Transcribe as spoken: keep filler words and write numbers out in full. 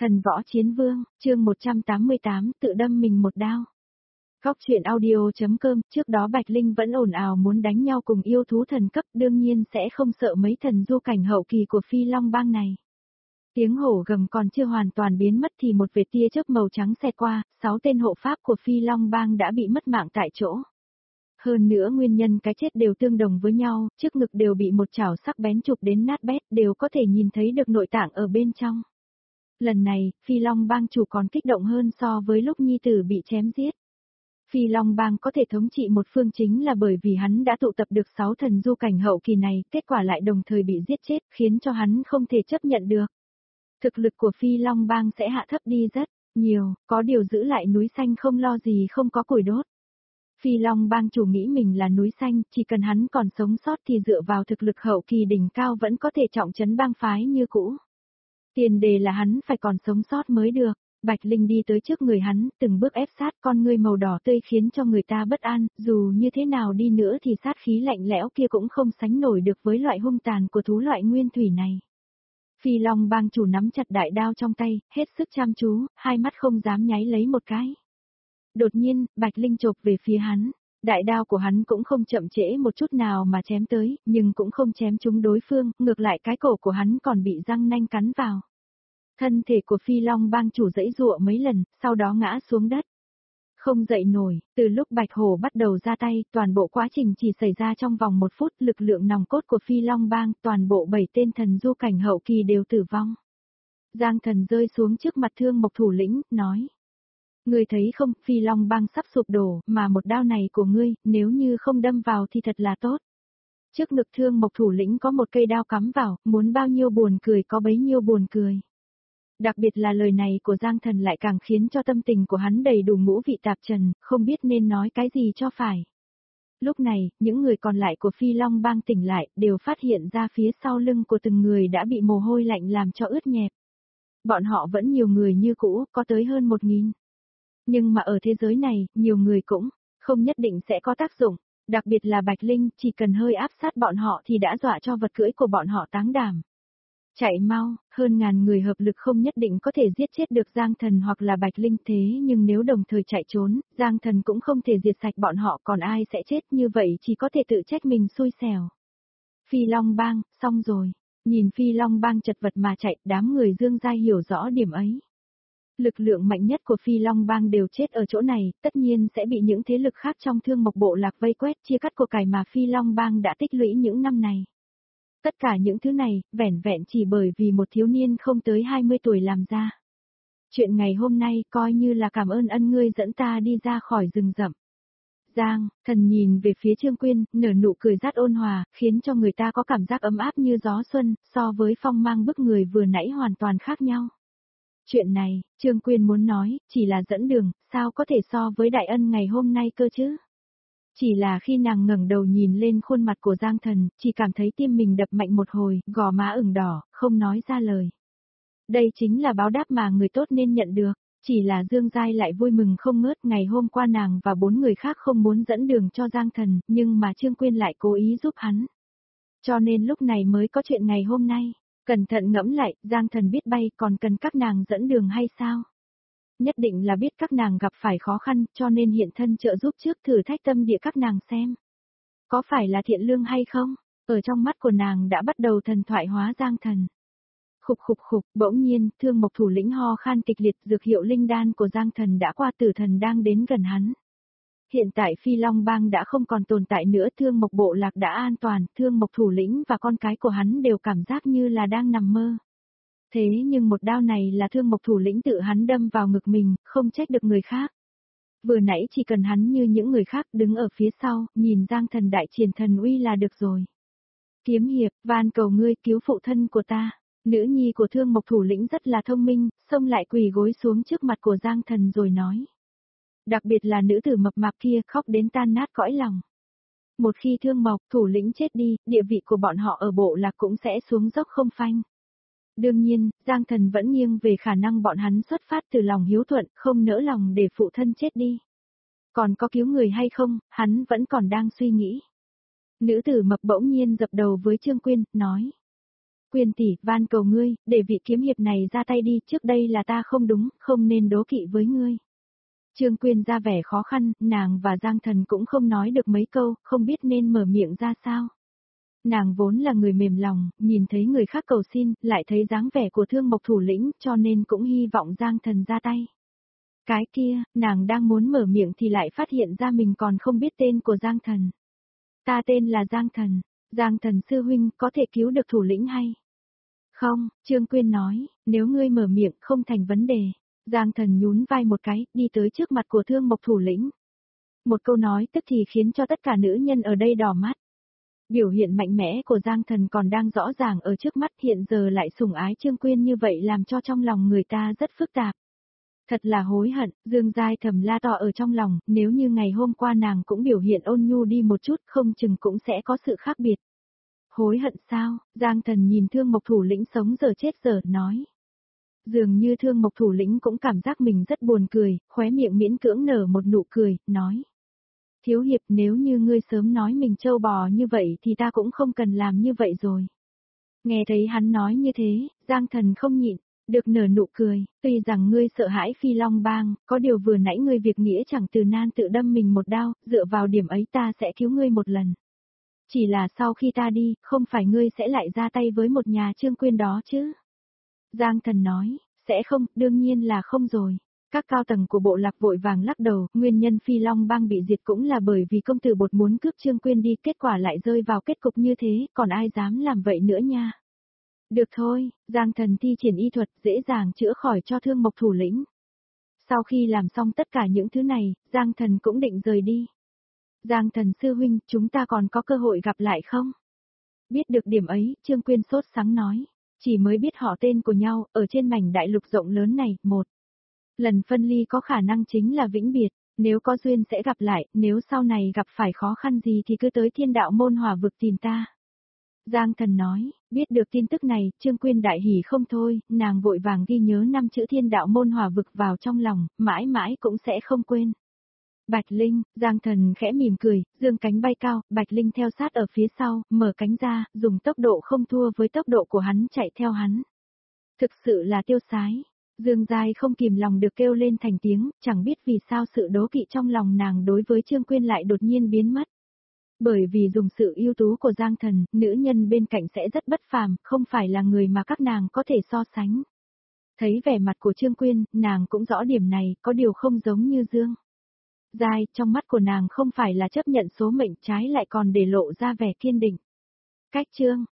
Thần võ chiến vương, chương một trăm tám mươi tám, tự đâm mình một đao. Góc truyện audio.com, trước đó Bạch Linh vẫn ồn ào muốn đánh nhau cùng yêu thú thần cấp, đương nhiên sẽ không sợ mấy thần du cảnh hậu kỳ của Phi Long bang này. Tiếng hổ gầm còn chưa hoàn toàn biến mất thì một vệt tia chớp màu trắng xẹt qua, sáu tên hộ pháp của Phi Long bang đã bị mất mạng tại chỗ. Hơn nữa nguyên nhân cái chết đều tương đồng với nhau, trước ngực đều bị một chảo sắc bén chụp đến nát bét, đều có thể nhìn thấy được nội tạng ở bên trong. Lần này, Phi Long bang chủ còn kích động hơn so với lúc nhi tử bị chém giết. Phi Long bang có thể thống trị một phương chính là bởi vì hắn đã tụ tập được sáu thần du cảnh hậu kỳ này, kết quả lại đồng thời bị giết chết, khiến cho hắn không thể chấp nhận được. Thực lực của Phi Long bang sẽ hạ thấp đi rất nhiều, có điều giữ lại núi xanh không lo gì không có củi đốt. Phi Long bang chủ nghĩ mình là núi xanh, chỉ cần hắn còn sống sót thì dựa vào thực lực hậu kỳ đỉnh cao vẫn có thể trọng trấn bang phái như cũ. Tiền đề là hắn phải còn sống sót mới được. Bạch Linh đi tới trước người hắn, từng bước ép sát, con ngươi màu đỏ tươi khiến cho người ta bất an, dù như thế nào đi nữa thì sát khí lạnh lẽo kia cũng không sánh nổi được với loại hung tàn của thú loại nguyên thủy này. Phi Long bang chủ nắm chặt đại đao trong tay, hết sức chăm chú, hai mắt không dám nháy lấy một cái. Đột nhiên, Bạch Linh chộp về phía hắn. Đại đao của hắn cũng không chậm trễ một chút nào mà chém tới, nhưng cũng không chém trúng đối phương, ngược lại cái cổ của hắn còn bị răng nanh cắn vào. Thân thể của Phi Long bang chủ giãy giụa mấy lần, sau đó ngã xuống đất. Không dậy nổi, từ lúc Bạch Hổ bắt đầu ra tay, toàn bộ quá trình chỉ xảy ra trong vòng một phút, lực lượng nòng cốt của Phi Long bang, toàn bộ bảy tên thần du cảnh hậu kỳ đều tử vong. Giang Thần rơi xuống trước mặt Thương Mộc thủ lĩnh, nói. Ngươi thấy không, Phi Long bang sắp sụp đổ, mà một đao này của ngươi, nếu như không đâm vào thì thật là tốt. Trước ngực Thương Mộc thủ lĩnh có một cây đao cắm vào, muốn bao nhiêu buồn cười có bấy nhiêu buồn cười. Đặc biệt là lời này của Giang Thần lại càng khiến cho tâm tình của hắn đầy đủ ngũ vị tạp trần, không biết nên nói cái gì cho phải. Lúc này, những người còn lại của Phi Long bang tỉnh lại, đều phát hiện ra phía sau lưng của từng người đã bị mồ hôi lạnh làm cho ướt nhẹp. Bọn họ vẫn nhiều người như cũ, có tới hơn một nghìn. Nhưng mà ở thế giới này, nhiều người cũng không nhất định sẽ có tác dụng, đặc biệt là Bạch Linh, chỉ cần hơi áp sát bọn họ thì đã dọa cho vật cưỡi của bọn họ táng đảm. Chạy mau, hơn ngàn người hợp lực không nhất định có thể giết chết được Giang Thần hoặc là Bạch Linh, thế nhưng nếu đồng thời chạy trốn, Giang Thần cũng không thể diệt sạch bọn họ, còn ai sẽ chết, như vậy chỉ có thể tự trách mình xui xẻo. Phi Long bang, xong rồi. Nhìn Phi Long bang chật vật mà chạy, đám người Dương Giai hiểu rõ điểm ấy. Lực lượng mạnh nhất của Phi Long bang đều chết ở chỗ này, tất nhiên sẽ bị những thế lực khác trong Thương Mộc bộ lạc vây quét chia cắt của cải mà Phi Long bang đã tích lũy những năm này. Tất cả những thứ này, vẻn vẹn chỉ bởi vì một thiếu niên không tới hai mươi tuổi làm ra. Chuyện ngày hôm nay coi như là cảm ơn ân ngươi dẫn ta đi ra khỏi rừng rậm. Giang, Thần nhìn về phía Trương Quyên, nở nụ cười rất ôn hòa, khiến cho người ta có cảm giác ấm áp như gió xuân, so với phong mang bức người vừa nãy hoàn toàn khác nhau. Chuyện này, Trương Quyên muốn nói, chỉ là dẫn đường, sao có thể so với đại ân ngày hôm nay cơ chứ? Chỉ là khi nàng ngẩng đầu nhìn lên khuôn mặt của Giang Thần, chỉ cảm thấy tim mình đập mạnh một hồi, gò má ửng đỏ, không nói ra lời. Đây chính là báo đáp mà người tốt nên nhận được, chỉ là Dương Giai lại vui mừng không ngớt, ngày hôm qua nàng và bốn người khác không muốn dẫn đường cho Giang Thần, nhưng mà Trương Quyên lại cố ý giúp hắn. Cho nên lúc này mới có chuyện ngày hôm nay. Cẩn thận ngẫm lại, Giang Thần biết bay còn cần các nàng dẫn đường hay sao? Nhất định là biết các nàng gặp phải khó khăn, cho nên hiện thân trợ giúp trước thử thách tâm địa các nàng xem. Có phải là thiện lương hay không? Ở trong mắt của nàng đã bắt đầu thần thoại hóa Giang Thần. Khục khục khục, bỗng nhiên, Thương Mộc thủ lĩnh ho khan kịch liệt, dược hiệu linh đan của Giang Thần đã qua, tử thần đang đến gần hắn. Hiện tại Phi Long bang đã không còn tồn tại nữa, Thương Mộc bộ lạc đã an toàn, Thương Mộc thủ lĩnh và con cái của hắn đều cảm giác như là đang nằm mơ. Thế nhưng một đao này là Thương Mộc thủ lĩnh tự hắn đâm vào ngực mình, không trách được người khác. Vừa nãy chỉ cần hắn như những người khác đứng ở phía sau, nhìn Giang Thần đại triển thần uy là được rồi. Kiếm hiệp, van cầu ngươi cứu phụ thân của ta. Nữ nhi của Thương Mộc thủ lĩnh rất là thông minh, xông lại quỳ gối xuống trước mặt của Giang Thần rồi nói. Đặc biệt là nữ tử mập mạp kia, khóc đến tan nát cõi lòng. Một khi Thương Mộc thủ lĩnh chết đi, địa vị của bọn họ ở bộ lạc cũng sẽ xuống dốc không phanh. Đương nhiên, Giang Thần vẫn nghiêng về khả năng bọn hắn xuất phát từ lòng hiếu thuận, không nỡ lòng để phụ thân chết đi. Còn có cứu người hay không, hắn vẫn còn đang suy nghĩ. Nữ tử mập bỗng nhiên dập đầu với Trương Quyên, nói. Quyên tỷ, van cầu ngươi, để vị kiếm hiệp này ra tay đi, trước đây là ta không đúng, không nên đố kỵ với ngươi. Trương Quyên ra vẻ khó khăn, nàng và Giang Thần cũng không nói được mấy câu, không biết nên mở miệng ra sao. Nàng vốn là người mềm lòng, nhìn thấy người khác cầu xin, lại thấy dáng vẻ của Thương Mộc thủ lĩnh, cho nên cũng hy vọng Giang Thần ra tay. Cái kia, nàng đang muốn mở miệng thì lại phát hiện ra mình còn không biết tên của Giang Thần. Ta tên là Giang Thần, Giang Thần sư huynh có thể cứu được thủ lĩnh hay? Không, Trương Quyên nói, nếu ngươi mở miệng không thành vấn đề. Giang Thần nhún vai một cái, đi tới trước mặt của Thương Mộc thủ lĩnh. Một câu nói tức thì khiến cho tất cả nữ nhân ở đây đỏ mắt. Biểu hiện mạnh mẽ của Giang Thần còn đang rõ ràng ở trước mắt, hiện giờ lại sủng ái Trương Quyên như vậy làm cho trong lòng người ta rất phức tạp. Thật là hối hận, Dương Giai thầm la to ở trong lòng, nếu như ngày hôm qua nàng cũng biểu hiện ôn nhu đi một chút không chừng cũng sẽ có sự khác biệt. Hối hận sao? Giang Thần nhìn Thương Mộc thủ lĩnh sống giờ chết giờ, nói. Dường như Thương Mộc thủ lĩnh cũng cảm giác mình rất buồn cười, khóe miệng miễn cưỡng nở một nụ cười, nói. Thiếu hiệp, nếu như ngươi sớm nói mình trâu bò như vậy thì ta cũng không cần làm như vậy rồi. Nghe thấy hắn nói như thế, Giang Thần không nhịn, được nở nụ cười, tuy rằng ngươi sợ hãi Phi Long Bang, có điều vừa nãy ngươi việc nghĩa chẳng từ nan tự đâm mình một đao, dựa vào điểm ấy ta sẽ cứu ngươi một lần. Chỉ là sau khi ta đi, không phải ngươi sẽ lại ra tay với một nhà Trương Quyên đó chứ? Giang Thần nói, sẽ không, đương nhiên là không rồi. Các cao tầng của bộ lạc vội vàng lắc đầu, nguyên nhân Phi Long Bang bị diệt cũng là bởi vì công tử Bột muốn cướp Trương Quyên đi, kết quả lại rơi vào kết cục như thế, còn ai dám làm vậy nữa nha. Được thôi, Giang Thần thi triển y thuật dễ dàng chữa khỏi cho Thương Mộc thủ lĩnh. Sau khi làm xong tất cả những thứ này, Giang Thần cũng định rời đi. Giang Thần sư huynh, chúng ta còn có cơ hội gặp lại không? Biết được điểm ấy, Trương Quyên sốt sắng nói. Chỉ mới biết họ tên của nhau, ở trên mảnh đại lục rộng lớn này, một. Lần phân ly có khả năng chính là vĩnh biệt, nếu có duyên sẽ gặp lại, nếu sau này gặp phải khó khăn gì thì cứ tới Thiên Đạo Môn Hỏa Vực tìm ta. Giang Thần nói, biết được tin tức này, Trương Quyên đại hỉ không thôi, nàng vội vàng ghi nhớ năm chữ Thiên Đạo Môn Hỏa Vực vào trong lòng, mãi mãi cũng sẽ không quên. Bạch Linh, Giang Thần khẽ mỉm cười, dương cánh bay cao, Bạch Linh theo sát ở phía sau, mở cánh ra, dùng tốc độ không thua với tốc độ của hắn chạy theo hắn. Thực sự là tiêu sái. Dương Giai không kìm lòng được kêu lên thành tiếng, chẳng biết vì sao sự đố kỵ trong lòng nàng đối với Trương Quyên lại đột nhiên biến mất. Bởi vì dùng sự ưu tú của Giang Thần, nữ nhân bên cạnh sẽ rất bất phàm, không phải là người mà các nàng có thể so sánh. Thấy vẻ mặt của Trương Quyên, nàng cũng rõ điểm này, có điều không giống như Dương Giai, trong mắt của nàng không phải là chấp nhận số mệnh, trái lại còn để lộ ra vẻ kiên định. Cách chương